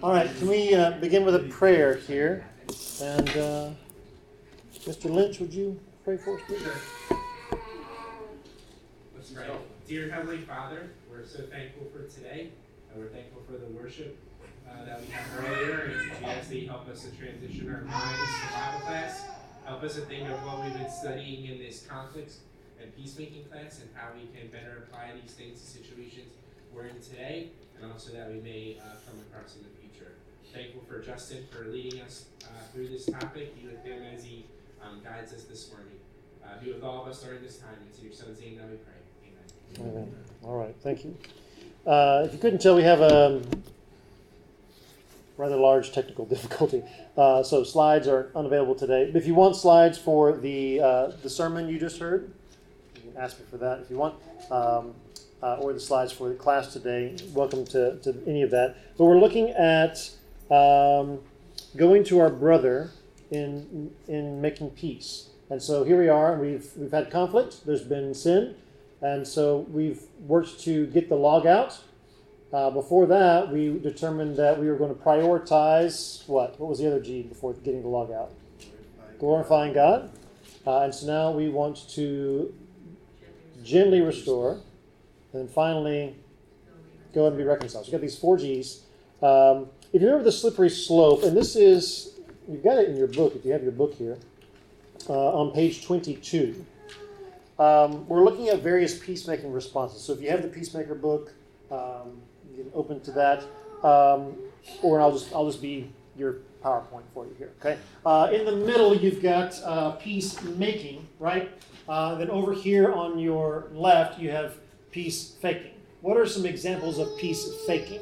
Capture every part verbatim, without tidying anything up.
All right, can we uh, begin with a prayer here? And uh, Mister Lynch, would you pray for us, please? Sure. Let's pray. Dear Heavenly Father, we're so thankful for today. And we're thankful for the worship uh, that we had earlier. And we ask that you help us to transition our minds to Bible class. Help us to think of what we've been studying in this conflicts and peacemaking class and how we can better apply these things to situations we're in today, and also that we may uh, come across in the future. Thankful for Justin for leading us uh, through this topic. Be with him as he um, guides us this morning. Uh, be with all of us during this time. It's in your son's name that we pray. Amen. Amen. All right, thank you. Uh, if you couldn't tell, we have a rather large technical difficulty. Uh, so slides are unavailable today. If you want slides for the uh, the sermon you just heard, you can ask me for that if you want. Um, Uh, or the slides for the class today. Welcome to, to any of that. But we're looking at um, going to our brother in in making peace. And so here we are. We've we've had conflict. There's been sin, and so we've worked to get the log out. Uh, before that, we determined that we were going to prioritize what? What was the other G before getting the log out? Glorifying God. Uh, and so now we want to gently restore. And then finally, go ahead and be reconciled. So you've got these four G's. Um, if you remember the slippery slope, and this is, you've got it in your book, if you have your book here, uh, on page twenty-two. Um, we're looking at various peacemaking responses. So if you have the Peacemaker book, um, you can open to that. Um, or I'll just I'll just be your PowerPoint for you here. Okay. Uh, in the middle, you've got uh, peacemaking, right? Uh, then over here on your left, you have peace faking. What are some examples of peace faking?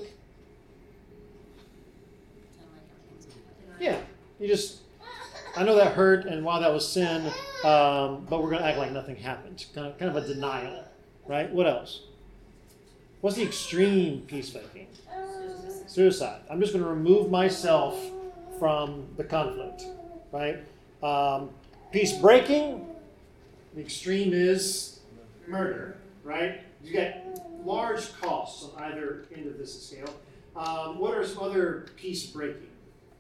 Yeah, you just, I know that hurt, and while that was sin, um, but we're going to act like nothing happened. Kind of, kind of a denial, right? What else? What's the extreme peace faking? Suicide. I'm just going to remove myself from the conflict, right? Um, peace breaking, the extreme is murder, right? You get large costs on either end of this scale. Um, what are some other peace breaking?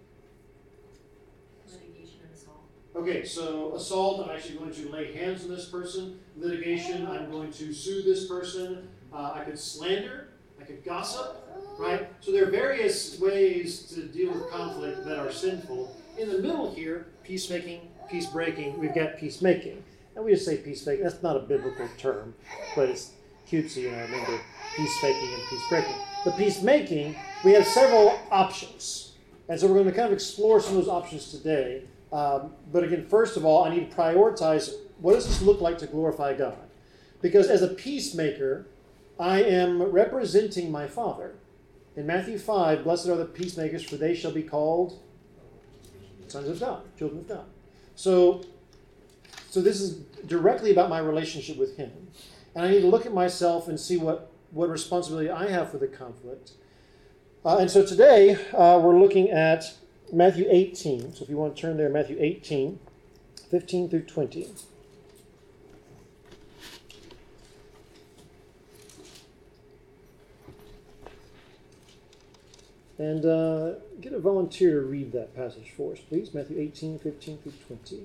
Litigation and assault. Okay, so assault, I'm actually going to lay hands on this person. Litigation, I'm going to sue this person. Uh, I could slander. I could gossip, right? So there are various ways to deal with conflict that are sinful. In the middle here, peacemaking, peace breaking, we've got peacemaking. And we just say peacemaking. That's not a biblical term, but it's cutesy, and I remember peace faking and peace breaking. The peacemaking, we have several options. And so we're going to kind of explore some of those options today. Um, but again, first of all, I need to prioritize, what does this look like to glorify God? Because as a peacemaker, I am representing my Father. In Matthew five, blessed are the peacemakers, for they shall be called sons of God, children of God. So, so this is directly about my relationship with Him. And I need to look at myself and see what, what responsibility I have for the conflict. Uh, and so today, uh, we're looking at Matthew eighteen. So if you want to turn there, Matthew eighteen, fifteen through twenty. And uh, get a volunteer to read that passage for us, please. Matthew eighteen, fifteen through twenty.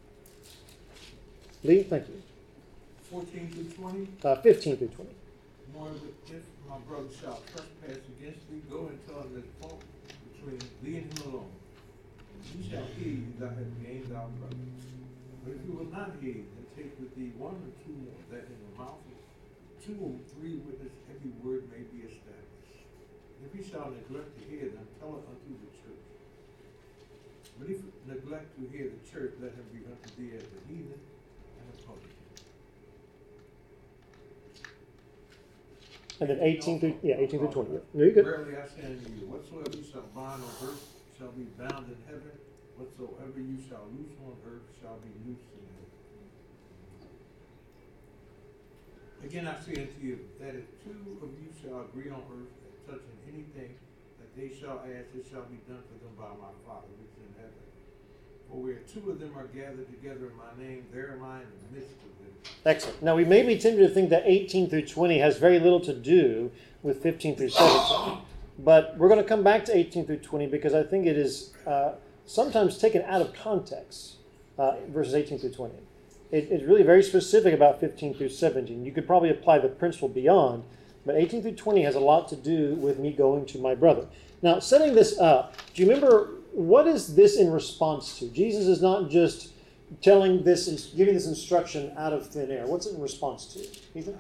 Lee, thank you. fourteen through twenty. Uh, fifteen through twenty. More if my brother shall trespass against thee, go and tell him that fault between thee and him alone. You shall hear thou hast gained thy brother. But if you will not hear, then take with thee one or two more, that in the mouth of two or three witnesses every word may be established. If he shall neglect to hear them, tell it unto the church. But if neglect to hear the church, let him be unto thee as a heathen and a publican. And then eighteen through, yeah, eighteen through twenty. No, you're good. Verily I say unto you, whatsoever you shall bind on earth shall be bound in heaven, whatsoever you shall loose on earth shall be loosed in heaven. Again I say unto you, that if two of you shall agree on earth touching anything that they shall ask, it shall be done for them by my Father which is in heaven. For where two of them are gathered together in my name, there am I in the midst of them. Excellent. Now, we may be tempted to think that eighteen through twenty has very little to do with fifteen through seventeen. But we're going to come back to eighteen through twenty because I think it is uh, sometimes taken out of context, uh, verses eighteen through twenty. It, it's really very specific about fifteen through seventeen. You could probably apply the principle beyond, but eighteen through twenty has a lot to do with me going to my brother. Now, setting this up, do you remember what is this in response to? Jesus is not just telling this, giving this instruction out of thin air. What's it in response to? Ethan?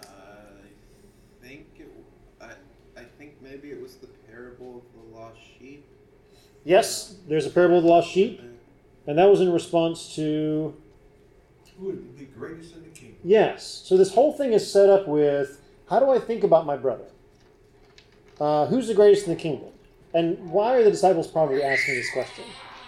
I think it, I, I think maybe it was the parable of the lost sheep. Yes, there's a parable of the lost sheep, and that was in response to. Who would be greatest in the kingdom? Yes. So this whole thing is set up with, how do I think about my brother? Uh, who's the greatest in the kingdom? And why are the disciples probably asking this question?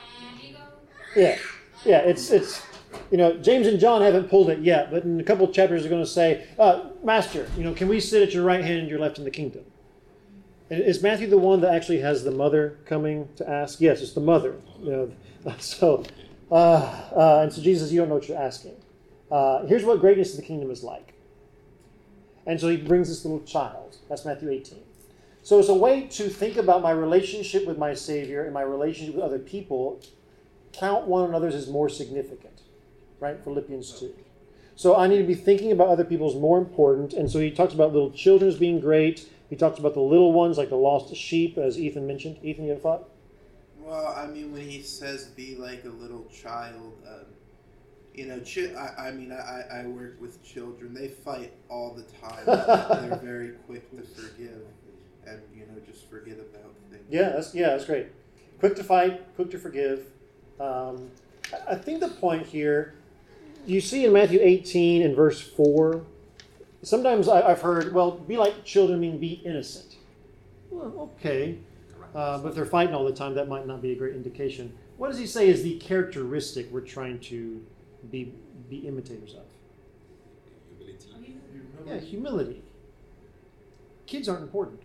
Yeah. Yeah, it's, it's you know, James and John haven't pulled it yet, but in a couple of chapters they're going to say, uh, Master, you know, can we sit at your right hand and your left in the kingdom? And is Matthew the one that actually has the mother coming to ask? Yes, it's the mother. You know, so, uh, uh, and so Jesus says, you don't know what you're asking. Uh, here's what greatness of the kingdom is like. And so he brings this little child. That's Matthew eighteen. So it's a way to think about my relationship with my Savior and my relationship with other people. Count one another's as more significant. Right? Philippians two. So I need to be thinking about other people as more important. And so he talks about little children as being great. He talks about the little ones, like the lost sheep, as Ethan mentioned. Ethan, you have a thought? Well, I mean, when he says be like a little child, um, you know, chi- I, I mean, I, I work with children. They fight all the time. They're very quick to forgive and, you know, just forget about things. Yeah, that's, yeah, that's great. Quick to fight, quick to forgive. Um, I think the point here, you see in Matthew eighteen and verse four, sometimes I, I've heard, well, be like children mean be innocent. Well, okay. Uh, but if they're fighting all the time, that might not be a great indication. What does he say is the characteristic we're trying to be be imitators of? Humility. Yeah, humility. Kids aren't important.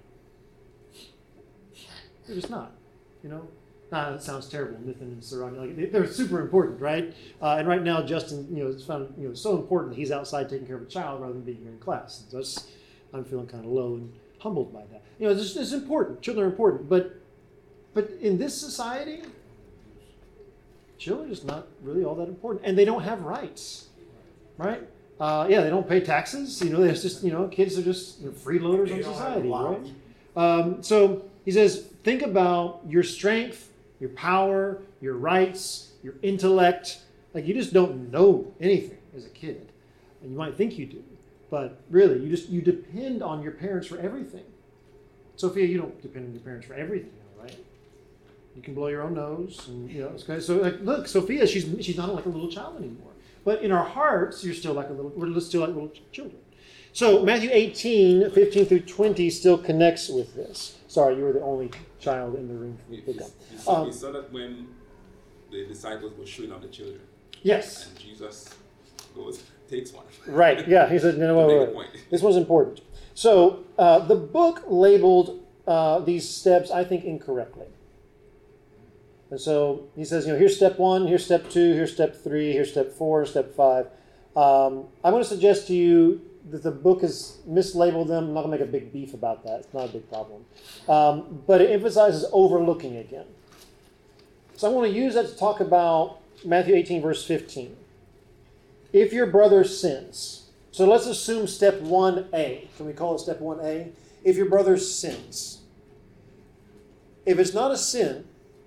They're just not. You know? Ah, that sounds terrible, Nathan and Sarang. Like, they're super important, right? Uh, and right now, Justin, you know, is found you know so important. He's outside taking care of a child rather than being here in class. So that's, I'm feeling kind of low and humbled by that. You know, this is important. Children are important, but but in this society, children are just not really all that important, and they don't have rights, right? Uh, yeah, they don't pay taxes. You know, there's just you know, kids are just you know, freeloaders They in don't society, have a right? lobby. Um, so he says, think about your strength, your power, your rights, your intellect. Like you just don't know anything as a kid, and you might think you do, but really, you just you depend on your parents for everything. Sophia, you don't depend on your parents for everything, right? You can blow your own nose, and you know. It's good. So, like, look, Sophia, she's she's not like a little child anymore. But in our hearts, you're still like a little. We're still like little ch- children. So Matthew eighteen, fifteen through twenty still connects with this. Sorry, you were the only child in the room. We, Pick we, up. we saw, Um, we saw that when the disciples were showing up the children, Yes. and Jesus goes, takes one. Right. Yeah. He said, no, no, To wait, make wait, a wait. point. This was important. So uh, the book labeled uh, these steps, I think, incorrectly. And so he says, you know, here's step one, here's step two, here's step three, here's step four, step five. Um, I'm going to suggest to you that the book has mislabeled them. I'm not going to make a big beef about that. It's not a big problem. Um, but it emphasizes overlooking again. So I want to use that to talk about Matthew eighteen, verse fifteen. If your brother sins. So let's assume step one A. Can we call it step one A? If your brother sins. If it's not a sin,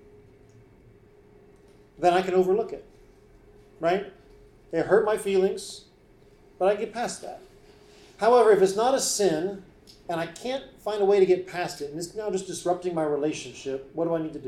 then I can overlook it. Right? It hurt my feelings, but I get past that. However, if it's not a sin, and I can't find a way to get past it, and it's now just disrupting my relationship, what do I need to do?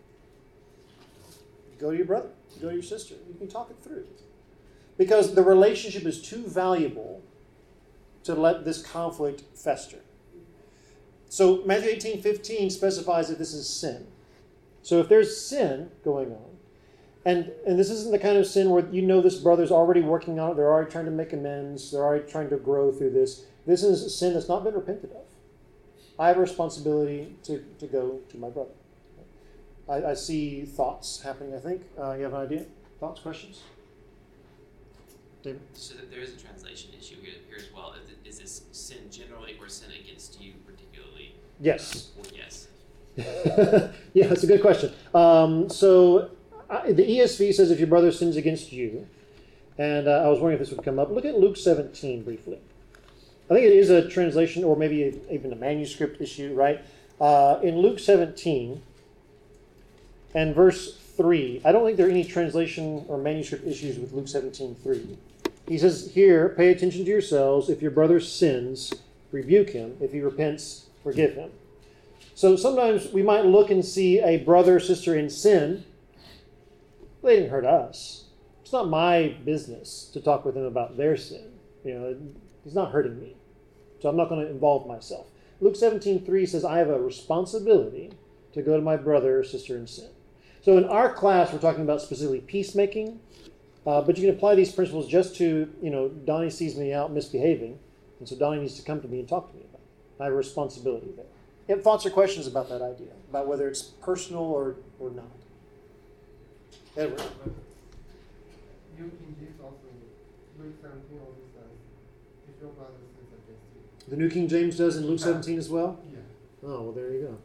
Go to your brother. Go to your sister. You can talk it through. Because the relationship is too valuable to let this conflict fester. So Matthew eighteen fifteen specifies that this is sin. So if there's sin going on, and, and this isn't the kind of sin where you know this brother's already working on it, they're already trying to make amends, they're already trying to grow through this. This is a sin that's not been repented of. I have a responsibility to, to go to my brother. I, I see thoughts happening, I think. Uh, you have an idea? Thoughts, questions? David? So that there is a translation issue here, here as well. Is, it, is this sin generally or sin against you particularly? Yes. Or yes. Yeah, that's a good question. Um, so I, the E S V says if your brother sins against you, and uh, I was wondering if this would come up. Look at Luke seventeen briefly. I think it is a translation or maybe a, even a manuscript issue, right? Uh, in Luke seventeen and verse three, I don't think there are any translation or manuscript issues with Luke seventeen three. He says here, pay attention to yourselves. If your brother sins, rebuke him. If he repents, forgive him. So sometimes we might look and see a brother or sister in sin. They didn't hurt us. It's not my business to talk with them about their sin. You know, he's not hurting me. So I'm not going to involve myself. Luke seventeen three says, I have a responsibility to go to my brother or sister in sin. So in our class, we're talking about specifically peacemaking. Uh, but you can apply these principles just to, you know, Donnie sees me out misbehaving. And so Donnie needs to come to me and talk to me about it. I have a responsibility there. You have thoughts or questions about that idea, about whether it's personal or, or not? Edward. You King James also, Luke seventeen also says, if your brother sins against you. The New King James does in Luke seventeen as well? Yeah. Oh, well, there you go.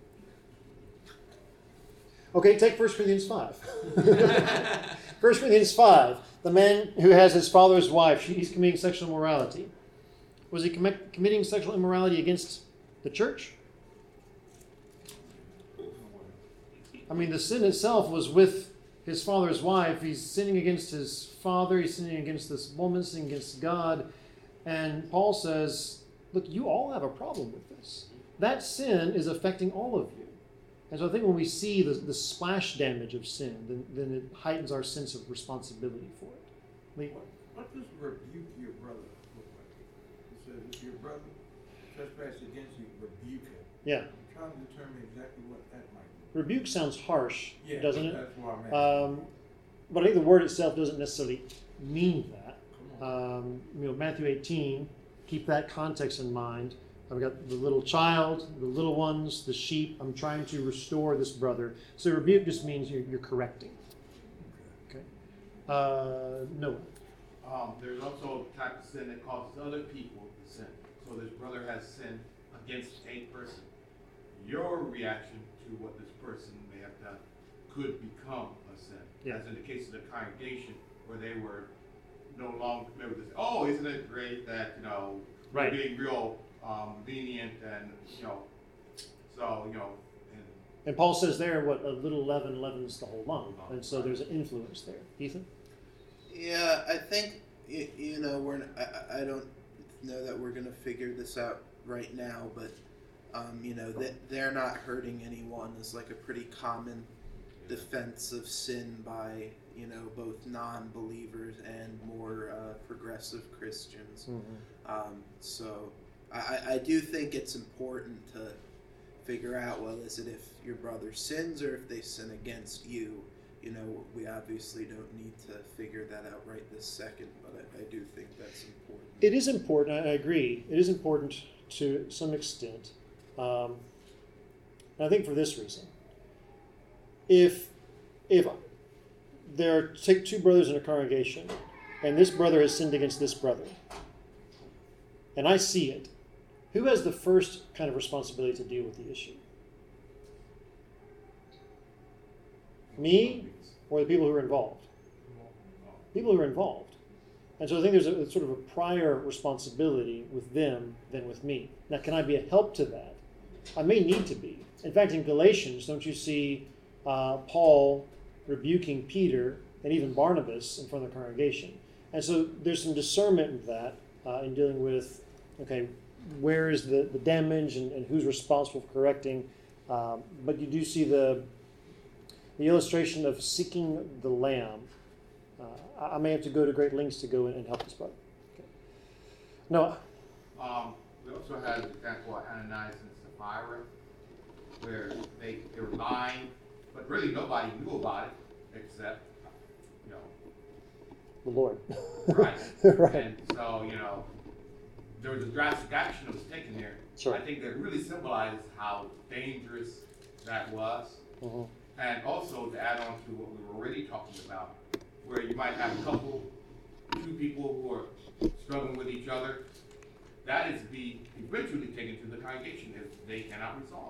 Okay, take First Corinthians five. First Corinthians five. The man who has his father's wife, he's committing sexual immorality. Was he commit, committing sexual immorality against the church? I mean, the sin itself was with his father's wife. He's sinning against his father. He's sinning against this woman, sinning against God. And Paul says, look, you all have a problem with this. That sin is affecting all of you. And so I think when we see the, the splash damage of sin, then, then it heightens our sense of responsibility for it. Lee? What, what does rebuke your brother look like? It says, if your brother trespasses against you, rebuke him. Yeah. I'm trying to determine exactly what that might be. Rebuke sounds harsh, Yeah, doesn't it? That's what I'm asking. Um, but I think the word itself doesn't necessarily mean that. Come on. Um, you know, Matthew eighteen, keep that context in mind. I've got the little child, the little ones, the sheep. I'm trying to restore this brother. So rebuke just means you're, you're correcting. Okay. Uh, Noah. Um, there's also a type of sin that causes other people to sin. So this brother has sinned against a person. Your reaction to what this person may have done could become a sin. Yeah. As in the case of the congregation, where they were no longer familiar with this. Oh, isn't it great that, you know, Right. we're being real um, lenient and, you know, so, you know, and And Paul says there, what, a little leaven leavens the whole lump. And so there's an influence there. Ethan? Yeah, I think you, you know we're. n- I, I don't know that we're gonna figure this out right now, but um, you know that they're not hurting anyone is like a pretty common defense of sin by you know both non-believers and more uh, progressive Christians. Um, so I, I- I do think it's important to figure out, well, is it if your brother sins or if they sin against you? You know, we obviously don't need to figure that out right this second, but I, I do think that's important. It is important. I I agree. It is important to some extent. Um, and I think for this reason. If if there are take two brothers in a congregation, and this brother has sinned against this brother, and I see it, who has the first kind of responsibility to deal with the issue? Me or the people who are involved? People who are involved. And so I think there's a, a sort of a prior responsibility with them than with me. Now, can I be a help to that? I may need to be. In fact, in Galatians, don't you see uh, Paul rebuking Peter and even Barnabas in front of the congregation? And so there's some discernment in that uh, in dealing with, okay, where is the, the damage and, and who's responsible for correcting. Um, but you do see the, the illustration of seeking the lamb. Uh, I, I may have to go to great lengths to go in and help this brother. Okay. Noah. Um, we also had an example of Ananias and Sapphira, where they, they were lying, but really nobody knew about it except, you know, The Lord. right. Right. And so, you know, there was a drastic action that was taken there. Sure. I think that really symbolizes how dangerous that was. Mhm. And also to add on to what we were already talking about, where you might have a couple, two people who are struggling with each other, that is be eventually taken to the congregation if they cannot resolve it.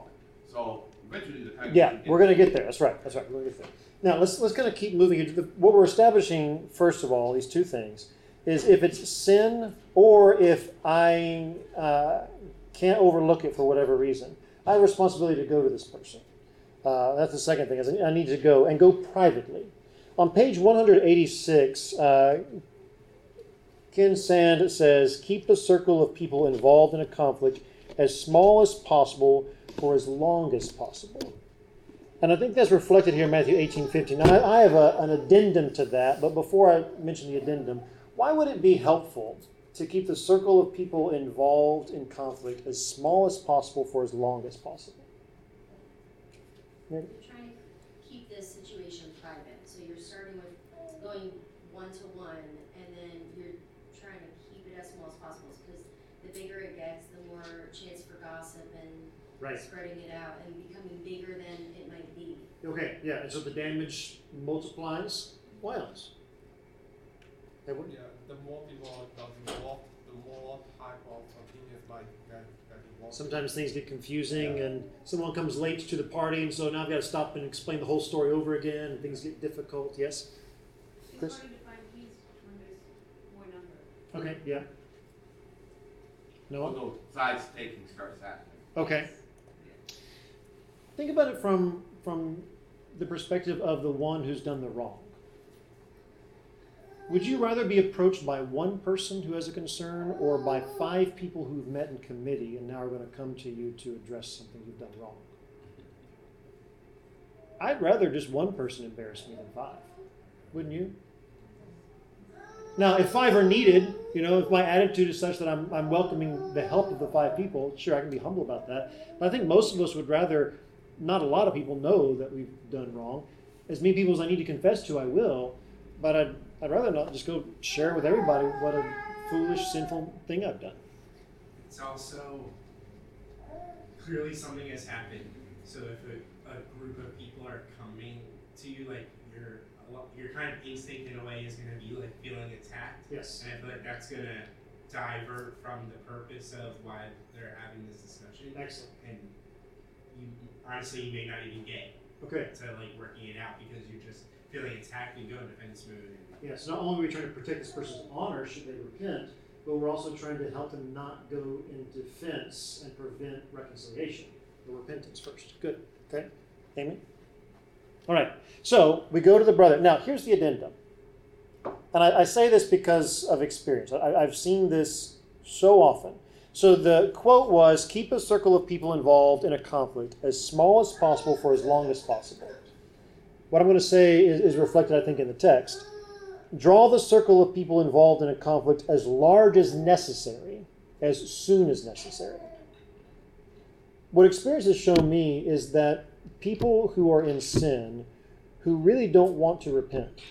So eventually the time. Yeah, we're going to get there. That's right. That's right. We're going to get there. Now let's let's kind of keep moving into the, what we're establishing. First of all, these two things is if it's sin or if I uh, can't overlook it for whatever reason, I have a responsibility to go to this person. Uh, that's the second thing. Is I need to go and go privately. On page one eighty-six, uh, Ken Sand says, "Keep the circle of people involved in a conflict as small as possible for as long as possible." And I think that's reflected here in Matthew eighteen fifteen. Now, I, I have a, an addendum to that, but before I mention the addendum, why would it be helpful to keep the circle of people involved in conflict as small as possible for as long as possible? You're trying to keep this situation private. So you're starting with going one-to-one, and then you're trying to keep it as small as possible, because the bigger it gets, the more chance for gossip and Right. spreading it out and becoming bigger than it might be. Okay, yeah, and so the damage multiplies. Why else? Edward? Yeah, the more people got involved, the more type of opinions might get, get involved. Sometimes things get confusing and someone comes late to the party, and so now I've got to stop and explain the whole story over again, and things get difficult. Yes? Chris? It's harder to find peace when there's more number. Okay, yeah. Noah? Although sides taking starts happening. Okay. Think about it from from the perspective of the one who's done the wrong. Would you rather be approached by one person who has a concern or by five people who've met in committee and now are going to come to you to address something you've done wrong? I'd rather just one person embarrass me than five. Wouldn't you? Now, if five are needed, you know, if my attitude is such that I'm, I'm welcoming the help of the five people, sure, I can be humble about that. But I think most of us would rather not a lot of people know that we've done wrong. As many people as I need to confess to, I will. But I'd, I'd rather not just go share with everybody what a foolish, sinful thing I've done. It's also clearly something has happened. So if a, a group of people are coming to you, like your your kind of instinct in a way is going to be like feeling attacked. Yes. And I feel like that's going to divert from the purpose of why they're having this discussion. Excellent. And you honestly you may not even get Okay. to like working it out because you're just feeling attacked and go in defense mode. And, Yes, not only are we trying to protect this person's honor should they repent, but we're also trying to help them not go in defense and prevent reconciliation. The repentance first. Good. Okay. Amy? All right. So we go to the brother. Now, here's the addendum. And I, I say this because of experience. I, I've seen this so often. So the quote was, keep a circle of people involved in a conflict as small as possible for as long as possible. What I'm going to say is, is reflected, I think, in the text. Draw the circle of people involved in a conflict as large as necessary, as soon as necessary. What experience has shown me is that people who are in sin, who really don't want to repent,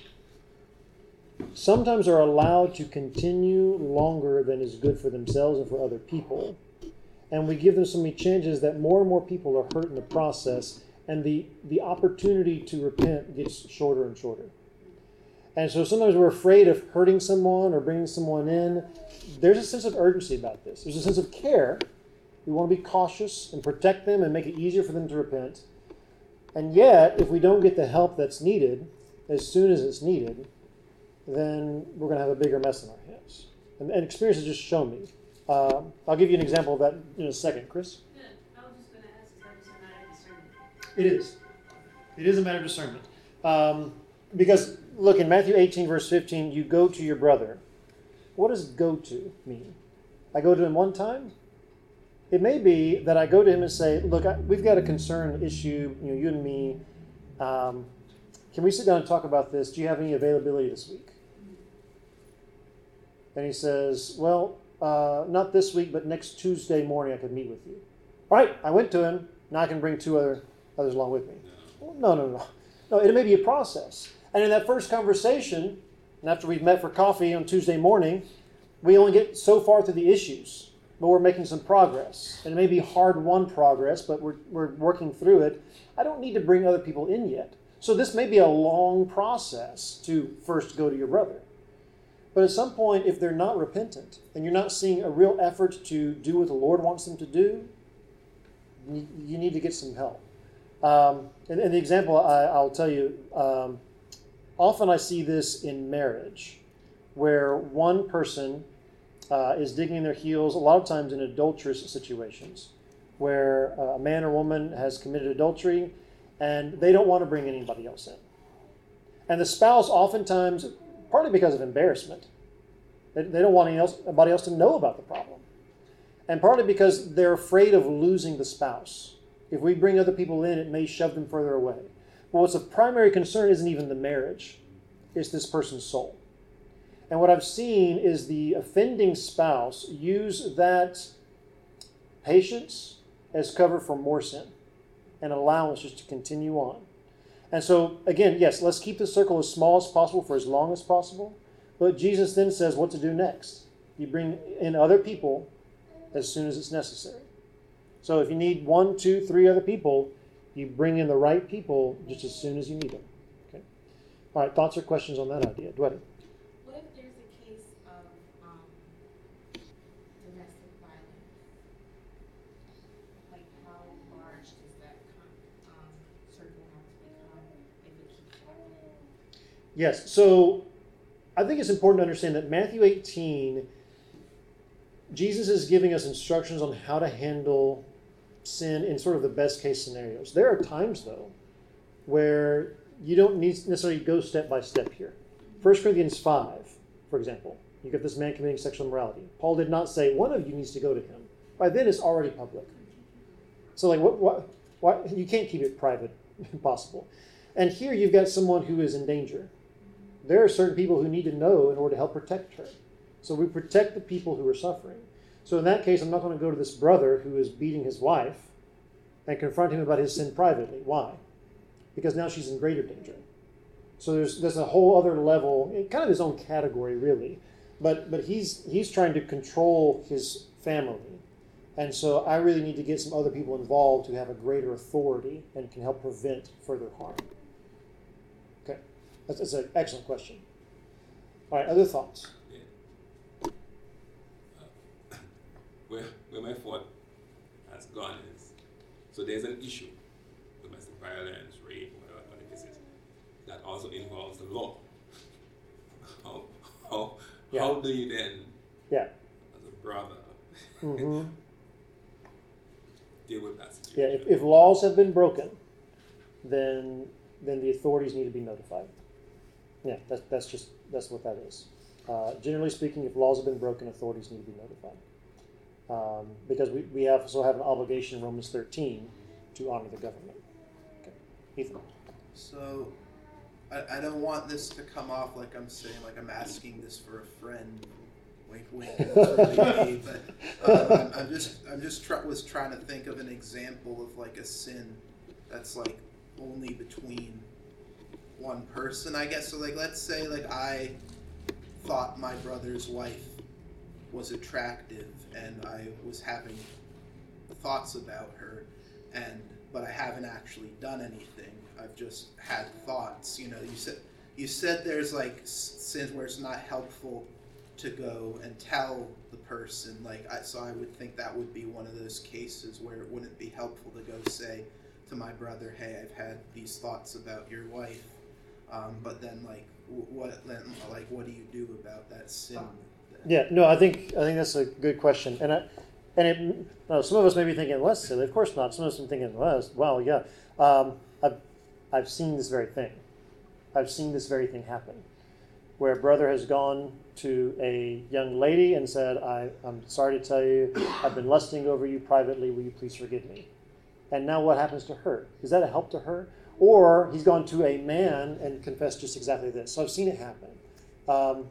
sometimes are allowed to continue longer than is good for themselves and for other people. And we give them so many chances that more and more people are hurt in the process, and the, the opportunity to repent gets shorter and shorter. And so sometimes we're afraid of hurting someone or bringing someone in. There's a sense of urgency about this. There's a sense of care. We want to be cautious and protect them and make it easier for them to repent. And yet, if we don't get the help that's needed as soon as it's needed, then we're going to have a bigger mess in our hands. And, and experience has just shown me. Uh, I'll give you an example of that in a second. Chris? Good. I was just going to ask if that was a matter of discernment. It is. It is a matter of discernment. Um, because, look, in Matthew eighteen, verse fifteen, you go to your brother. What does go to mean? I go to him one time? It may be that I go to him and say, look, I, we've got a concern issue, you know, you and me. Um, can we sit down and talk about this? Do you have any availability this week? And he says, well, uh, not this week, but next Tuesday morning I could meet with you. All right, I went to him. Now I can bring two other others along with me. Well, no, no, no. No, it may be a process. And in that first conversation, and after we've met for coffee on Tuesday morning, we only get so far through the issues, but we're making some progress. And it may be hard-won progress, but we're, we're working through it. I don't need to bring other people in yet. So this may be a long process to first go to your brother. But at some point, if they're not repentant, and you're not seeing a real effort to do what the Lord wants them to do, you, you need to get some help. Um, and, and the example I, I'll tell you, um, often I see this in marriage, where one person uh, is digging their heels, a lot of times in adulterous situations, where uh, a man or woman has committed adultery and they don't want to bring anybody else in. And the spouse oftentimes, partly because of embarrassment, they, they don't want anybody else, anybody else to know about the problem. And partly because they're afraid of losing the spouse. If we bring other people in, it may shove them further away. But what's of primary concern isn't even the marriage. It's this person's soul. And what I've seen is the offending spouse use that patience as cover for more sin and allowance just to continue on. And so, again, yes, let's keep the circle as small as possible for as long as possible. But Jesus then says what to do next. You bring in other people as soon as it's necessary. So if you need one, two, three other people, you bring in the right people just as soon as you need them. Okay. All right, thoughts or questions on that idea? Dwayne? What if there's a case of um, domestic violence? Like, how large does that con- um, circle have to become if it keeps happening? Yes, so I think it's important to understand that Matthew eighteen, Jesus is giving us instructions on how to handle sin in sort of the best case scenarios. There are times, though, where you don't need necessarily go step by step here. First Corinthians five, for example, you get this man committing sexual immorality. Paul did not say, one of you needs to go to him. By then, it's already public. So, like, what, what, what, you can't keep it private, impossible. And here you've got someone who is in danger. There are certain people who need to know in order to help protect her. So we protect the people who are suffering. So in that case, I'm not going to go to this brother who is beating his wife and confront him about his sin privately. Why? Because now she's in greater danger. So there's there's a whole other level, kind of his own category, really. But but he's he's trying to control his family. And so I really need to get some other people involved who have a greater authority and can help prevent further harm. Okay, that's, that's an excellent question. All right, other thoughts? Where, where my thought has gone is, so there's an issue, domestic violence, rape, whatever the case is, that also involves the law. How, how, Yeah. how do you then, Yeah. as a brother, Mm-hmm. deal with that Yeah, situation? if, if laws have been broken, then then the authorities need to be notified. Yeah, that's that's just that's what that is. Uh, generally speaking, if laws have been broken, authorities need to be notified. Um, because we, we have, also have an obligation in Romans thirteen to honor the government. Okay. Ethan? So, I, I don't want this to come off like I'm saying, like I'm asking this for a friend. Wink, wink. That's really me, but um, I'm, I'm just, I'm just try, was trying to think of an example of like a sin that's like only between one person, I guess. So, like, let's say, like I thought my brother's wife was attractive, and I was having thoughts about her, and but I haven't actually done anything. I've just had thoughts. You know, you said you said there's like sins where it's not helpful to go and tell the person. Like, I, so I would think that would be one of those cases where it wouldn't be helpful to go say to my brother, "Hey, I've had these thoughts about your wife." Um, but then, like, what then? Like, what do you do about that sin? Yeah, no, I think I think that's a good question, and I, and it, no, some of us may be thinking, well, that's silly. Of course not. Some of us are thinking, well, well yeah, um, I've I've seen this very thing. I've seen this very thing happen, where a brother has gone to a young lady and said, I, I'm sorry to tell you, I've been lusting over you privately. Will you please forgive me? And now what happens to her? Is that a help to her? Or he's gone to a man and confessed just exactly this. So I've seen it happen. Um,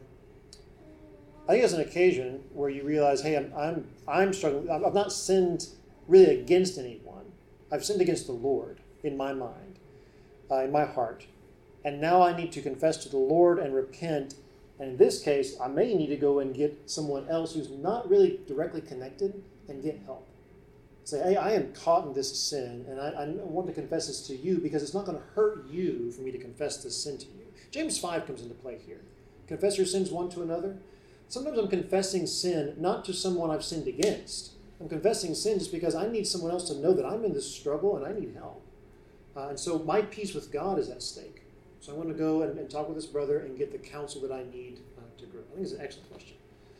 I think it's an occasion where you realize, hey, I'm I'm I'm struggling. I've not sinned really against anyone. I've sinned against the Lord in my mind, uh, in my heart. And now I need to confess to the Lord and repent. And in this case, I may need to go and get someone else who's not really directly connected and get help. Say, hey, I am caught in this sin, and I, I want to confess this to you because it's not going to hurt you for me to confess this sin to you. James five comes into play here. Confess your sins one to another. Sometimes I'm confessing sin not to someone I've sinned against, I'm confessing sin just because I need someone else to know that I'm in this struggle and I need help. Uh, and so my peace with God is at stake. So I want to go and, and talk with this brother and get the counsel that I need uh, to grow. I think it's an excellent question.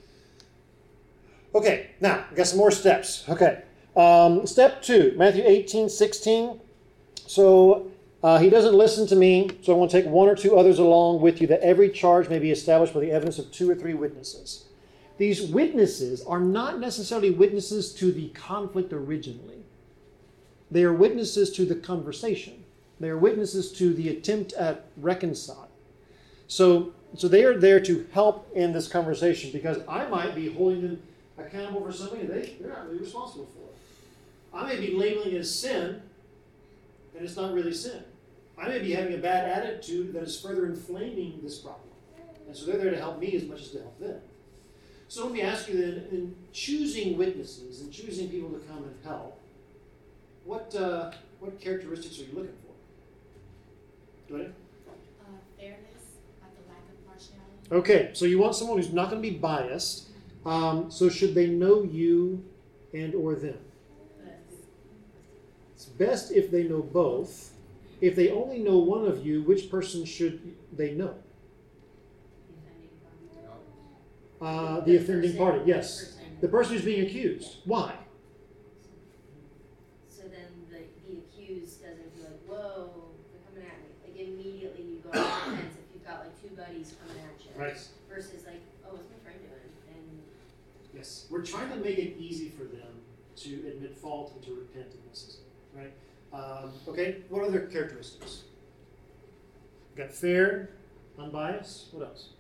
Okay, now, I got some more steps. Okay. Um, step two, Matthew eighteen, sixteen. So uh, he doesn't listen to me, so I want to take one or two others along with you, that every charge may be established by the evidence of two or three witnesses. These witnesses are not necessarily witnesses to the conflict originally. They are witnesses to the conversation. They are witnesses to the attempt at reconcile. So, so they are there to help in this conversation, because I might be holding them accountable for something that they, they're not really responsible for. I may be labeling it as sin, and it's not really sin. I may be having a bad attitude that is further inflaming this problem. And so they're there to help me as much as to help them. So let me ask you then, in choosing witnesses and choosing people to come and help, what uh, what characteristics are you looking for? Go ahead. Uh, fairness, like a lack of partiality. Okay, so you want someone who's not going to be biased. Um, so should they know you and or them? It's best if they know both. If they only know one of you, which person should they know? Uh, the offending party, yes. The person who's being accused. Why? So then the, the accused doesn't be like, whoa, they're coming at me. Like immediately you go on defense if you've got like two buddies coming at you. Right. Versus like, oh, what's my friend doing? And Yes. We're trying to make it easy for them to admit fault and to repent if necessary. Right? Um, okay, what other characteristics? We've got fair, unbiased. What else?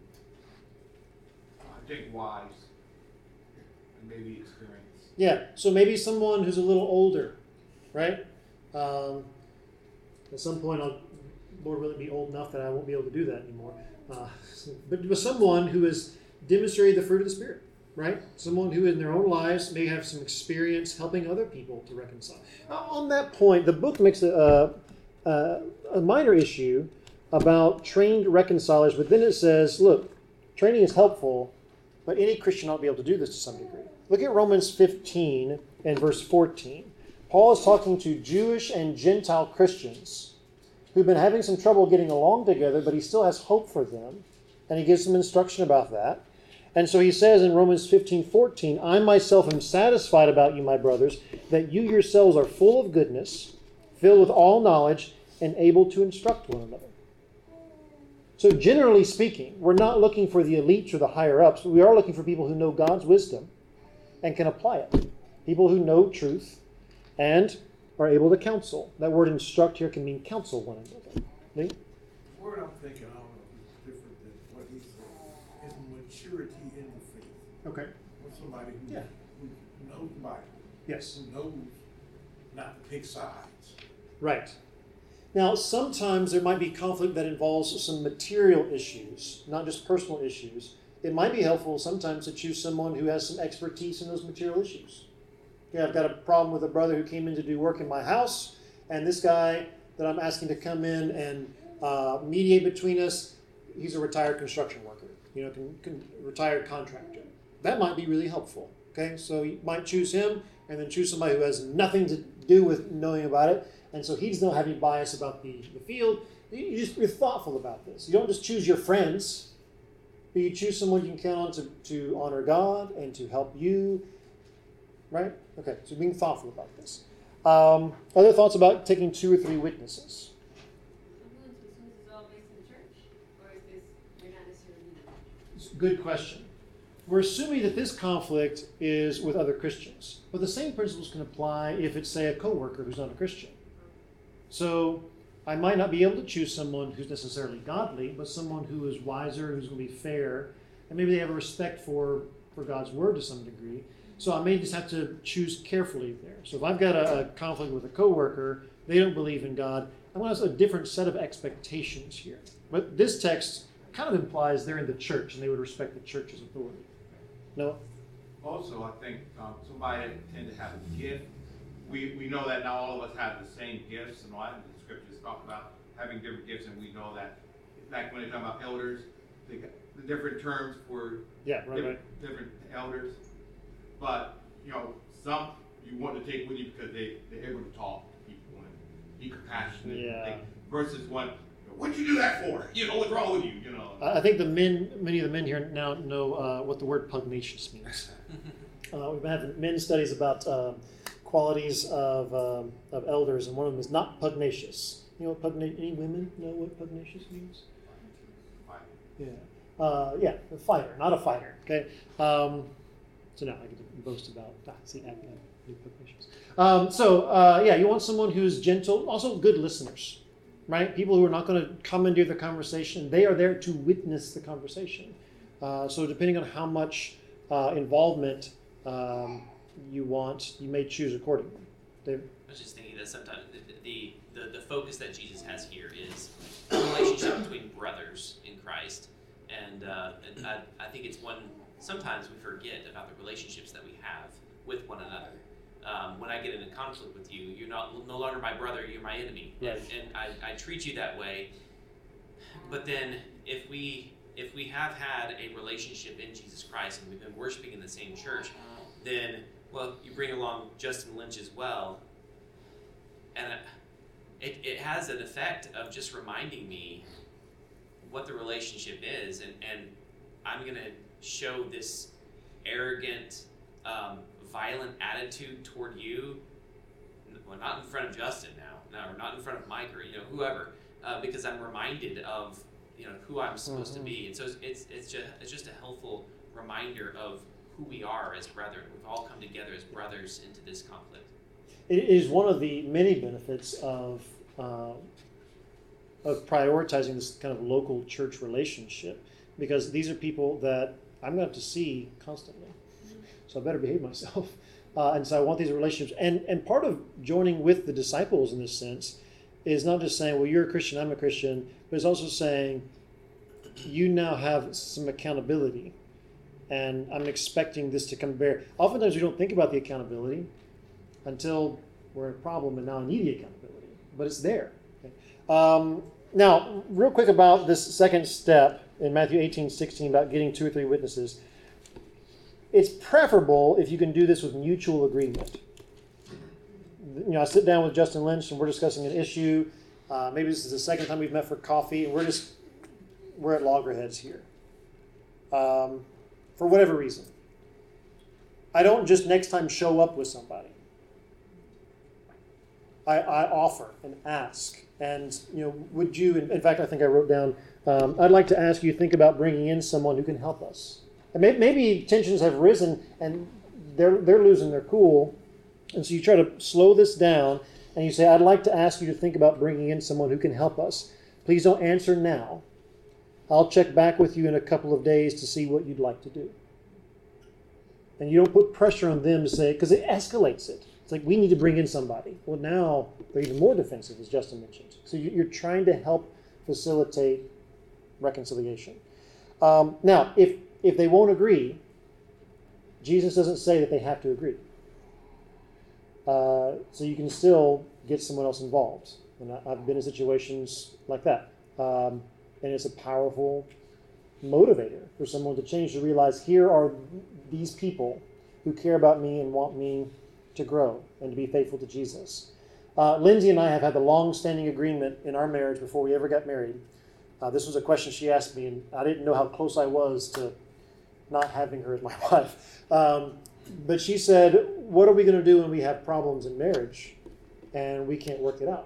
I think wise and maybe experience. Yeah, so maybe someone who's a little older, right? Um, at some point, I'll, Lord willing, be old enough that I won't be able to do that anymore. Uh, but with someone who has demonstrated the fruit of the Spirit, right? Someone who in their own lives may have some experience helping other people to reconcile. Uh, on that point, the book makes a, a, a minor issue about trained reconcilers, but then it says, look, training is helpful, but any Christian ought to be able to do this to some degree. Look at Romans fifteen and verse fourteen. Paul is talking to Jewish and Gentile Christians who've been having some trouble getting along together, but he still has hope for them, and he gives some instruction about that. And so he says in Romans fifteen fourteen, I myself am satisfied about you, my brothers, that you yourselves are full of goodness, filled with all knowledge, and able to instruct one another. So generally speaking, we're not looking for the elites or the higher-ups, but we are looking for people who know God's wisdom and can apply it. People who know truth and are able to counsel. That word instruct here can mean counsel one another. Lee? The word I'm thinking, I don't know if it's different than what he said, is maturity in the faith. Okay. With somebody who, Yeah. who knows the Bible. Yes. Who knows not to pick sides. Right. Now, sometimes there might be conflict that involves some material issues, not just personal issues. It might be helpful sometimes to choose someone who has some expertise in those material issues. Okay, I've got a problem with a brother who came in to do work in my house, and this guy that I'm asking to come in and uh, mediate between us, he's a retired construction worker, you know, con- con- retired contractor. That might be really helpful. Okay, so you might choose him, and then choose somebody who has nothing to do with knowing about it. And so he does not have any bias about the, the field. You just, you're thoughtful about this. You don't just choose your friends, but you choose someone you can count on to, to honor God and to help you. Right? Okay, so being thoughtful about this. Um, other thoughts about taking two or three witnesses? I'm going to assume this is all based in the church, or is this, you're not necessarily doing that? It's a good question. We're assuming that this conflict is with other Christians, but the same principles can apply if it's, say, a coworker who's not a Christian. So I might not be able to choose someone who's necessarily godly, but someone who is wiser, who's going to be fair, and maybe they have a respect for, for God's word to some degree. So I may just have to choose carefully there. So if I've got a, a conflict with a coworker, they don't believe in God, I want a different set of expectations here. But this text kind of implies they're in the church and they would respect the church's authority. Noah? Also, I think um, somebody tend to have a gift. We, we know that not all of us have the same gifts, and why the scriptures talk about having different gifts, and we know that, like when they talk about elders, they got the different terms for yeah, right, different, right. different elders. But you know, some you want to take with you because they, they're able to talk to people and be compassionate. Yeah. And think, versus one, what'd you do that for? You know, what's wrong with you? You know. I I think the men, many of the men here now know uh, what the word pugnacious means. Uh, we've been having men studies about uh, qualities of um, of elders, and one of them is not pugnacious. You know what pugnacious? Any women know what pugnacious means? Yeah, uh, yeah, a fighter, not a fighter. Okay, um, so now I get to boast about. Ah, see, I, I do pugnacious. Um, so uh, yeah, you want someone who's gentle, also good listeners, right? People who are not going to commandeer the conversation. They are there to witness the conversation. Uh, so depending on how much uh, involvement um, you want, you may choose accordingly. David? I was just thinking that sometimes the, the, the focus that Jesus has here is the relationship between brothers in Christ. And, uh, and I, I think it's one, sometimes we forget about the relationships that we have with one another. Um, when I get in a conflict with you, you're not no longer my brother, you're my enemy. Right. And, and I, I treat you that way. But then if we if we have had a relationship in Jesus Christ and we've been worshiping in the same church, then, well, you bring along Justin Lynch as well. And it, it has an effect of just reminding me what the relationship is. And, and I'm going to show this arrogant, um, violent attitude toward you, well, not in front of Justin now, no, or not in front of Mike or, you know, whoever, uh, because I'm reminded of, you know, who I'm supposed mm-hmm. to be. And so it's, it's, it's, just, it's just a helpful reminder of who we are as brethren. We've all come together as brothers into this conflict. It is one of the many benefits of uh, of prioritizing this kind of local church relationship, because these are people that I'm going to have to see constantly. So I better behave myself. Uh, and so I want these relationships. And and part of joining with the disciples in this sense is not just saying, well, you're a Christian, I'm a Christian, but it's also saying, you now have some accountability. And I'm expecting this to come to bear. Oftentimes we don't think about the accountability until we're in a problem and now I need the accountability. But it's there. Okay? Um, now, real quick about this second step in Matthew eighteen sixteen about getting two or three witnesses. It's preferable if you can do this with mutual agreement. You know, I sit down with Justin Lynch and we're discussing an issue. Uh, maybe this is the second time we've met for coffee, and we're just we're at loggerheads here, um, for whatever reason. I don't just next time show up with somebody. I, I offer and ask, and you know, would you? In, in fact, I think I wrote down. Um, I'd like to ask you to think about bringing in someone who can help us. And maybe, maybe tensions have risen and they're they're losing their cool. And so you try to slow this down and you say, I'd like to ask you to think about bringing in someone who can help us. Please don't answer now. I'll check back with you in a couple of days to see what you'd like to do. And you don't put pressure on them to say, because it escalates it. It's like, we need to bring in somebody. Well, now they're even more defensive, as Justin mentioned. So you're trying to help facilitate reconciliation. Um, now, if if they won't agree, Jesus doesn't say that they have to agree. Uh, so you can still get someone else involved. And I, I've been in situations like that. Um, and it's a powerful motivator for someone to change, to realize here are these people who care about me and want me to grow and to be faithful to Jesus. Uh, Lindsay and I have had the long-standing agreement in our marriage before we ever got married. Uh, this was a question she asked me, and I didn't know how close I was to not having her as my wife. Um, but she said, what are we going to do when we have problems in marriage and we can't work it out?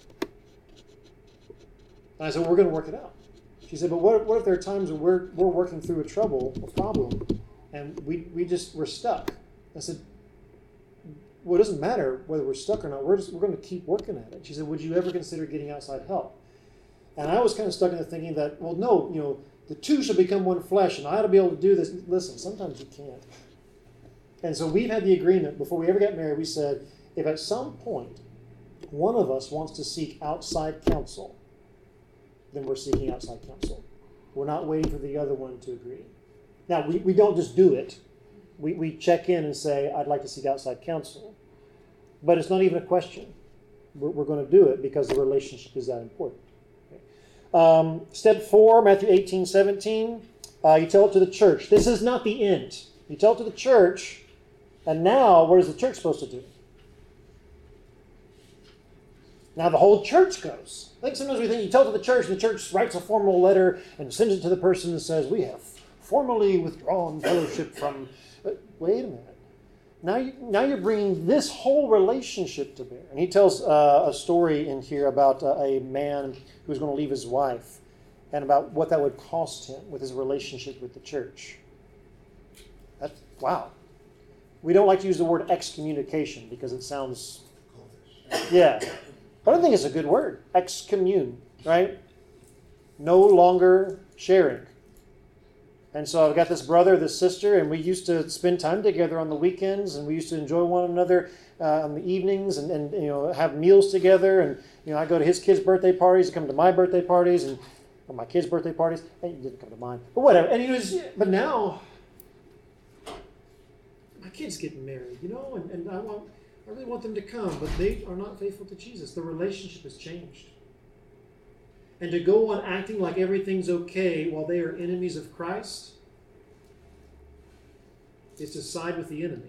And I said, well, we're going to work it out. She said, but what, what if there are times when we're, we're working through a trouble, a problem, and we, we just, we're stuck? I said, well, it doesn't matter whether we're stuck or not. We're just, we're going to keep working at it. She said, would you ever consider getting outside help? And I was kind of stuck in the thinking that, well, no, you know, the two shall become one flesh, and I ought to be able to do this. Listen, sometimes you can't. And so we've had the agreement, before we ever got married, we said, if at some point one of us wants to seek outside counsel, then we're seeking outside counsel. We're not waiting for the other one to agree. Now, we, we don't just do it. We, we check in and say, I'd like to seek outside counsel. But it's not even a question. We're, we're going to do it because the relationship is that important. Um, step four, Matthew eighteen seventeen, uh, you tell it to the church. This is not the end. You tell it to the church, And now, what is the church supposed to do? Now the whole church goes. I think sometimes we think you tell it to the church, and the church writes a formal letter and sends it to the person and says, we have formally withdrawn fellowship from... But wait a minute. Now, you, now you're bringing this whole relationship to bear. And he tells uh, a story in here about uh, a man who was going to leave his wife and about what that would cost him with his relationship with the church. That's, wow. We don't like to use the word excommunication because it sounds... Yeah. But I don't think it's a good word. Excommune, right? No longer sharing. And so I've got this brother, this sister, and we used to spend time together on the weekends, and we used to enjoy one another uh, on the evenings, and, and you know have meals together. And you know I go to his kids' birthday parties, he come to my birthday parties, and or my kids' birthday parties. Hey, he didn't come to mine, but whatever. And he was, but now my kids getting married, you know, and, and I want. I really want them to come, but they are not faithful to Jesus. The relationship has changed. And to go on acting like everything's okay while they are enemies of Christ is to side with the enemy.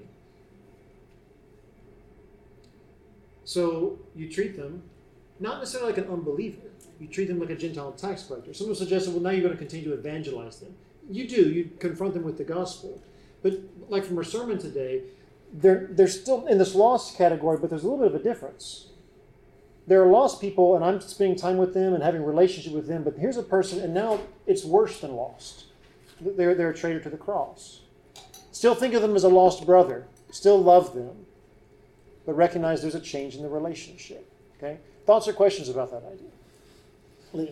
So you treat them not necessarily like an unbeliever. You treat them like a Gentile tax collector. Someone suggested, well, now you're going to continue to evangelize them. You do. You confront them with the gospel. But like from our sermon today, They're, they're still in this lost category, but there's a little bit of a difference. There are lost people, and I'm spending time with them and having a relationship with them, but here's a person, and now it's worse than lost. They're, they're a traitor to the cross. Still think of them as a lost brother. Still love them. But recognize there's a change in the relationship. Okay? Thoughts or questions about that idea? Lee?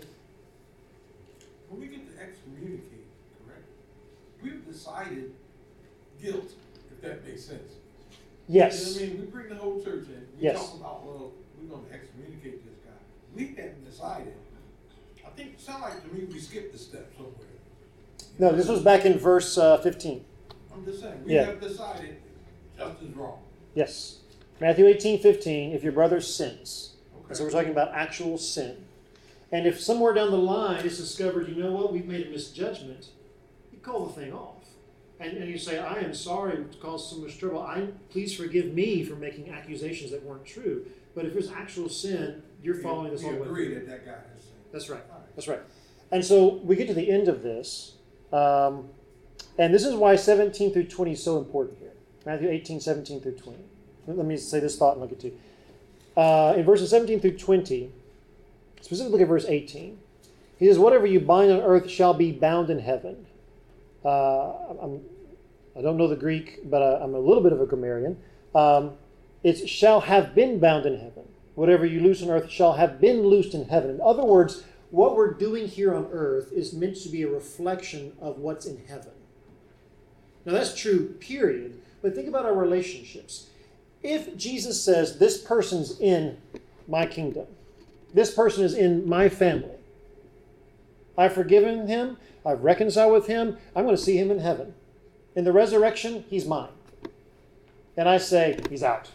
When we get to excommunicate, correct? We've decided guilt, if that makes sense. Yes. You know what I mean? We bring the whole church in. We Yes. talk about, well, we're going to excommunicate this guy. We hadn't decided. I think it sounds like to me we skipped a step somewhere. No, this was back in verse uh, fifteen. I'm just saying, we Yeah. have decided justice is wrong. Yes. Matthew eighteen fifteen, if your brother sins. Okay. So we're talking about actual sin. And if somewhere down the line it's discovered, you know what, we've made a misjudgment, you call the thing off. And, and you say, I am sorry to cause so much trouble. I Please forgive me for making accusations that weren't true. But if there's actual sin, you're following this we all the way agree through. that that guy has sinned. That's right. All right. That's right. And so we get to the end of this. Um, and this is why seventeen through twenty is so important here. Matthew eighteen, seventeen through twenty. Let me say this thought and I'll get to you. Uh, in verses seventeen through twenty, specifically look at verse eighteen. He says, whatever you bind on earth shall be bound in heaven. Uh, I'm, I don't know the Greek, but I, I'm a little bit of a grammarian. Um, it shall have been bound in heaven. Whatever you loose on earth shall have been loosed in heaven. In other words, what we're doing here on earth is meant to be a reflection of what's in heaven. Now that's true, period. But think about our relationships. If Jesus says, this person's in my kingdom, this person is in my family, I've forgiven him, I've reconciled with him, I'm going to see him in heaven. In the resurrection, he's mine. And I say, he's out.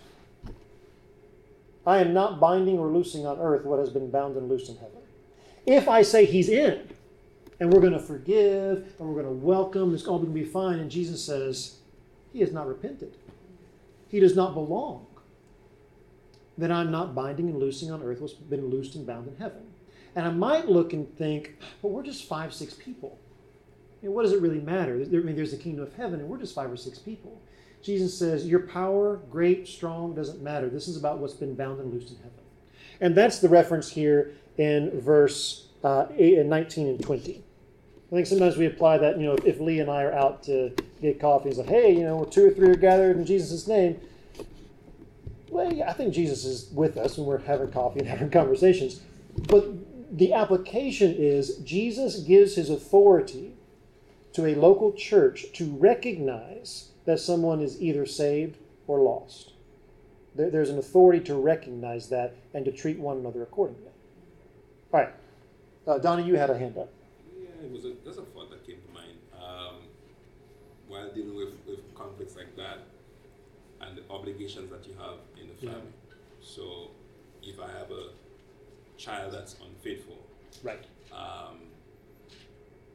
I am not binding or loosing on earth what has been bound and loosed in heaven. If I say he's in, and we're going to forgive, and we're going to welcome, it's all going to be fine, and Jesus says, he has not repented. He does not belong. Then I'm not binding and loosing on earth what's been loosed and bound in heaven. And I might look and think, well, we're just five, six people. I mean, what does it really matter? I mean, there's the kingdom of heaven, and we're just five or six people. Jesus says, your power, great, strong, doesn't matter. This is about what's been bound and loosed in heaven. And that's the reference here in verse uh, eight, nineteen and twenty. I think sometimes we apply that, you know, if, if Lee and I are out to get coffee, it's like, hey, you know, we're two or three are gathered in Jesus' name. Well, yeah, I think Jesus is with us when we're having coffee and having conversations. But the application is Jesus gives his authority to a local church to recognize that someone is either saved or lost. There, there's an authority to recognize that and to treat one another accordingly. All right. Uh, Donnie, you had a hand up. Yeah, it was a, there's a thought that came to mind. Um, while dealing with, with conflicts like that and the obligations that you have in the family. Yeah. So if I have a child that's unfaithful, right? Um,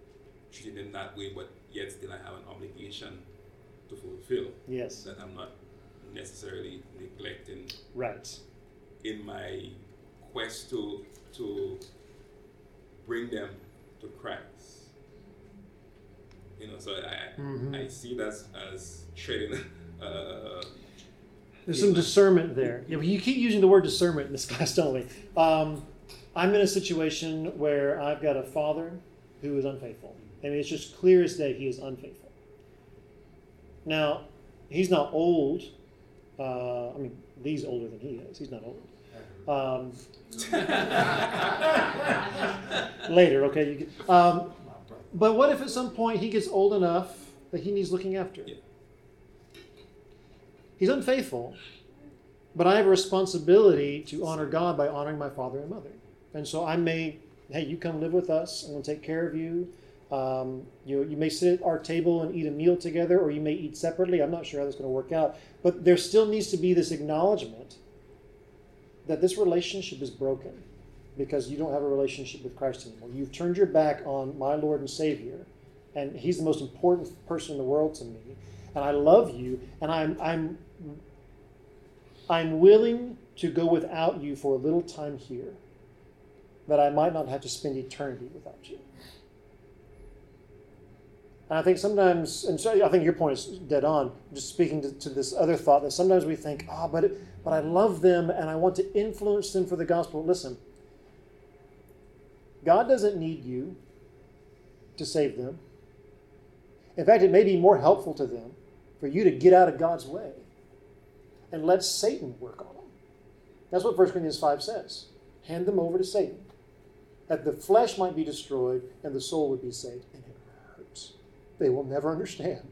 treating them that way, but yet still I have an obligation to fulfill. Yes. That I'm not necessarily neglecting Right. in my quest to to bring them to Christ. You know, so I Mhm. I see that as treading. Uh, There's some discernment there. Yeah, you keep using the word discernment in this class, don't we? Um, I'm in a situation where I've got a father who is unfaithful. I mean, it's just clear as day he is unfaithful. Now, he's not old. Uh, I mean, Lee's older than he is. He's not old. Um, later, okay. You get, um, but what if at some point he gets old enough that he needs looking after? Yeah. He's unfaithful, but I have a responsibility to honor God by honoring my father and mother. And so I may, hey, you come live with us. I'm going to take care of you. Um, you know, you may sit at our table and eat a meal together, or you may eat separately. I'm not sure how that's going to work out. But there still needs to be this acknowledgement that this relationship is broken because you don't have a relationship with Christ anymore. You've turned your back on my Lord and Savior, and He's the most important person in the world to me. And I love you, and I'm I'm I'm willing to go without you for a little time here, that I might not have to spend eternity without you. And I think sometimes, and so I think your point is dead on, just speaking to, to this other thought, that sometimes we think, oh, but, it, but I love them and I want to influence them for the gospel. Listen, God doesn't need you to save them. In fact, it may be more helpful to them for you to get out of God's way and let Satan work on them. That's what First Corinthians five says. Hand them over to Satan, that the flesh might be destroyed and the soul would be saved. And it hurts. They will never understand.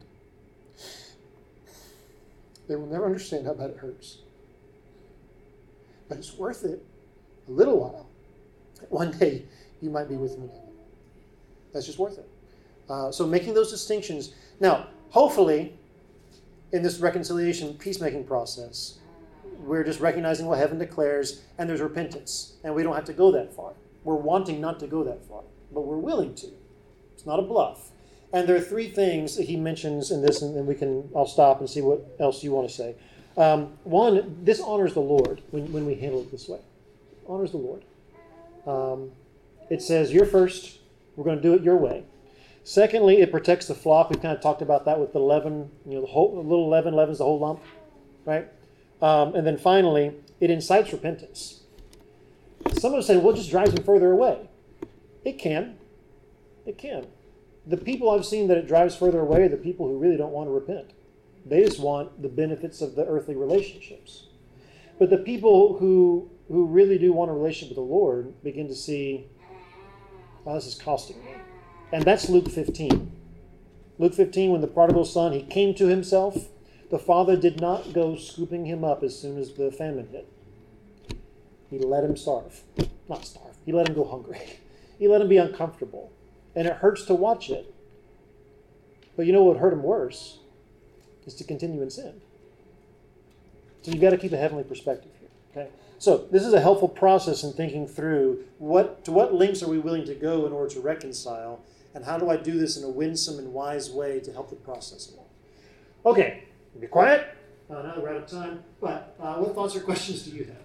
They will never understand how bad it hurts. But it's worth it a little while. One day you might be with me. That's just worth it. Uh, so making those distinctions. Now, hopefully, in this reconciliation peacemaking process, we're just recognizing what heaven declares, and there's repentance. And we don't have to go that far. We're wanting not to go that far, but we're willing to. It's not a bluff. And there are three things that he mentions in this, and then we can, I'll stop and see what else you want to say. Um, one, this honors the Lord when, when we handle it this way. Honors the Lord. Um, it says, you're first. We're going to do it your way. Secondly, it protects the flock. We've kind of talked about that with the leaven. You know, the whole the little leaven leavens the whole lump, right? Um, and then finally, it incites repentance. Some would say, well, it just drives them further away. It can. It can. The people I've seen that it drives further away are the people who really don't want to repent. They just want the benefits of the earthly relationships. But the people who who really do want a relationship with the Lord begin to see, oh, this is costing me. And that's Luke fifteen. Luke fifteen, when the prodigal son, he came to himself, the father did not go scooping him up as soon as the famine hit. He let him starve. Not starve. He let him go hungry. He let him be uncomfortable. And it hurts to watch it. But you know what would hurt him worse? Is to continue in sin. So you've got to keep a heavenly perspective here. Okay? So this is a helpful process in thinking through what to what lengths are we willing to go in order to reconcile, and how do I do this in a winsome and wise way to help the process along. Okay, be quiet. Uh, now that we're out of time. But uh, what thoughts or questions do you have?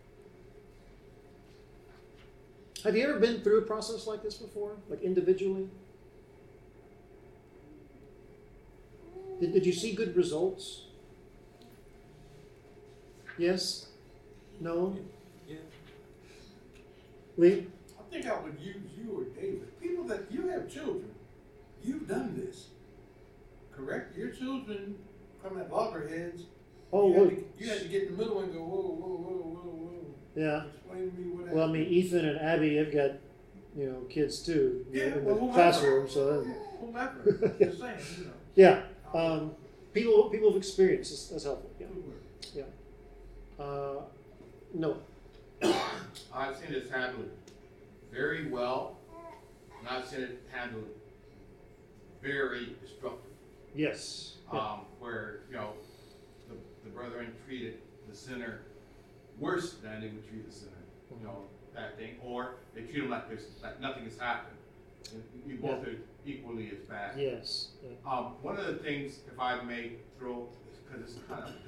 Have you ever been through a process like this before, like individually? Did, did you see good results? Yes? No? Yeah. Lee? I think I would use you or David. People that, you have children. You've done this. Correct? Your children come at loggerheads. Oh, you, well, had to, you had to get in the middle and go, whoa, whoa, whoa, whoa, whoa. yeah. Explain to me what Well, I happened. mean, Ethan and Abby have got, you know, kids too Yeah, in well, the whomever. classroom. So, then- Whomever. Just saying, you know. yeah, um, people people have experienced this. That's helpful. Yeah, yeah. Uh, no. I've seen this handled very well, and I've seen it handled very destructive. Yes. Yeah. Um, where, you know, the, the brethren treated the sinner worse than they would treat the sinner, you know, that thing, or they treat them like there's like nothing has happened. And you both Yeah. are equally as bad. Yes. Yeah. Um, one of the things, if I may throw, because it's kind of a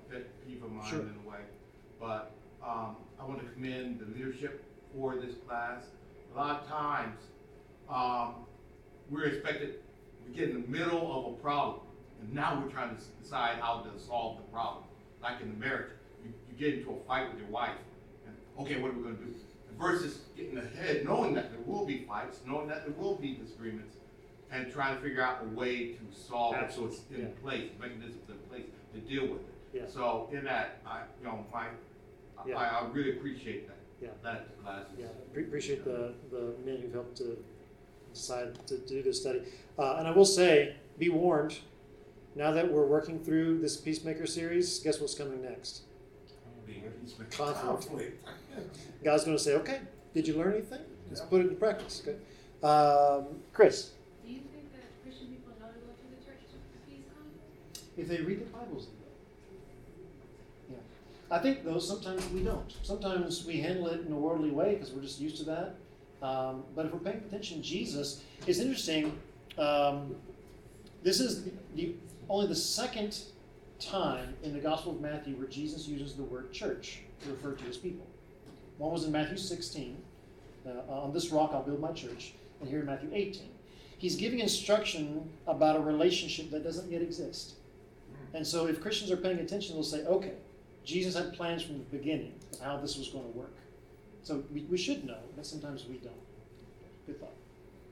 pet peeve of mine Sure. in a way. But um, I want to commend the leadership for this class. A lot of times, um, we're expected, we get in the middle of a problem, and now we're trying to decide how to solve the problem. Like in the marriage, you, you get into a fight with your wife, and okay, what are we going to do? Versus getting ahead, knowing that there will be fights, knowing that there will be disagreements, and trying to figure out a way to solve it so it's in Yeah. place, mechanisms in place to deal with it. Yeah. So in that, I, you know, my, Yeah. I, I really appreciate that. Yeah. That class. is- Yeah, pre- appreciate the, the men who've helped to decide to, to do this study. Uh, and I will say, be warned, now that we're working through this Peacemaker series, guess what's coming next? Conflict. God's going to say, okay, did you learn anything? Let's put it into practice. Okay. Um, Chris? Do you think that Christian people know to go to the church to appease conflict? If they read the Bibles, they will. Yeah. I think, though, sometimes we don't. Sometimes we handle it in a worldly way because we're just used to that. Um, but if we're paying attention, Jesus, it's interesting. Um, this is the, the, only the second time in the Gospel of Matthew where Jesus uses the word church to refer to his people. One was in Matthew sixteen. Uh, on this rock I'll build my church. And here in Matthew eighteen. He's giving instruction about a relationship that doesn't yet exist. And so if Christians are paying attention, they'll say, okay, Jesus had plans from the beginning of how this was going to work. So we, we should know, but sometimes we don't. Good thought.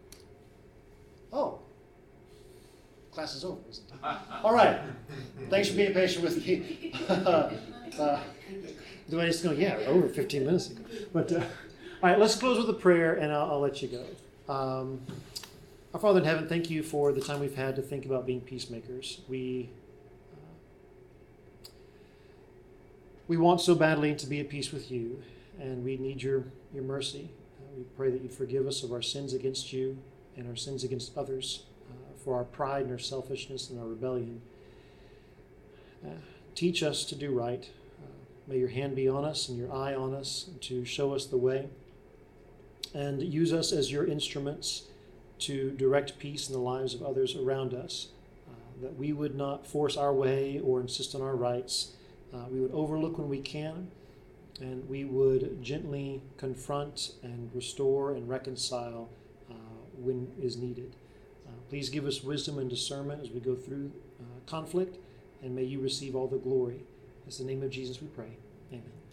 Oh. Class is over, isn't it? All right. Thanks for being patient with me. uh, the way it's going, yeah, over fifteen minutes ago. But, uh, all right, let's close with a prayer, and I'll, I'll let you go. Um, our Father in heaven, thank you for the time we've had to think about being peacemakers. We uh, we want so badly to be at peace with you, and we need your, your mercy. Uh, we pray that you forgive us of our sins against you and our sins against others, uh, for our pride and our selfishness and our rebellion. Uh, teach us to do right. Uh, may your hand be on us and your eye on us to show us the way. And use us as your instruments to direct peace in the lives of others around us, uh, that we would not force our way or insist on our rights. Uh, we would overlook when we can, and we would gently confront and restore and reconcile uh, when is needed. Uh, please give us wisdom and discernment as we go through uh, conflict, and may you receive all the glory. In the name of Jesus we pray. Amen.